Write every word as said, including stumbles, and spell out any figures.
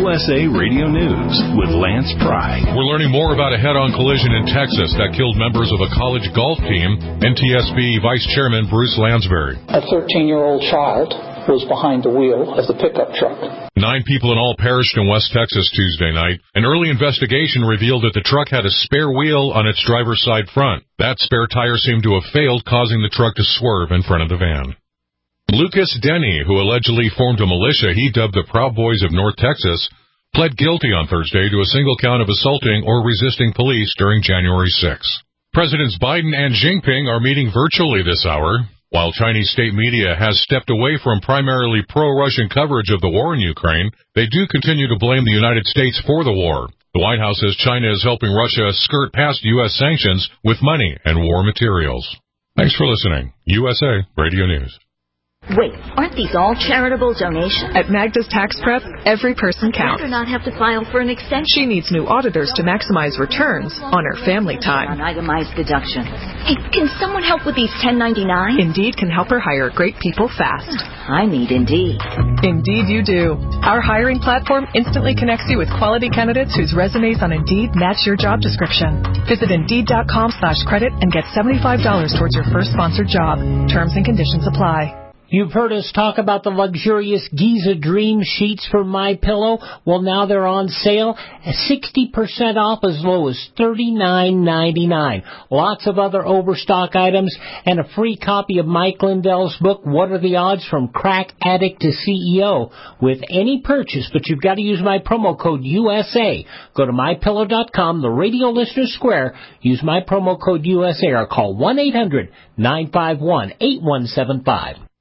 U S A Radio News with Lance Pry. We're learning more about a head-on collision in Texas that killed members of a college golf team. N T S B Vice Chairman Bruce Lansbury. A thirteen-year-old child was behind the wheel of the pickup truck. Nine people in all perished in West Texas Tuesday night. An early investigation revealed that the truck had a spare wheel on its driver's side front. That spare tire seemed to have failed, causing the truck to swerve in front of the van. Lucas Denny, who allegedly formed a militia he dubbed the Proud Boys of North Texas, pled guilty on Thursday to a single count of assaulting or resisting police during January sixth. Presidents Biden and Jinping are meeting virtually this hour. While Chinese state media has stepped away from primarily pro-Russian coverage of the war in Ukraine, they do continue to blame the United States for the war. The White House says China is helping Russia skirt past U S sanctions with money and war materials. Thanks for listening. U S A Radio News. Wait, aren't these all charitable donations? At Magda's Tax Prep, every person counts. I'd rather not have to file for an extension. She needs new auditors to maximize returns on her family time. On itemized deductions. Hey, can someone help with these ten ninety-nine? Indeed can help her hire great people fast. I need Indeed. Indeed you do. Our hiring platform instantly connects you with quality candidates whose resumes on Indeed match your job description. Visit Indeed.com slash credit and get seventy-five dollars towards your first sponsored job. Terms and conditions apply. You've heard us talk about the luxurious Giza Dream sheets from MyPillow. Well, now they're on sale at sixty percent off, as low as thirty-nine ninety-nine. Lots of other overstock items and a free copy of Mike Lindell's book, What Are the Odds from Crack Addict to C E O, with any purchase, but you've got to use my promo code U S A. Go to my pillow dot com, the Radio Listener Square, use my promo code U S A, or call one eight hundred nine five one eight one seven five.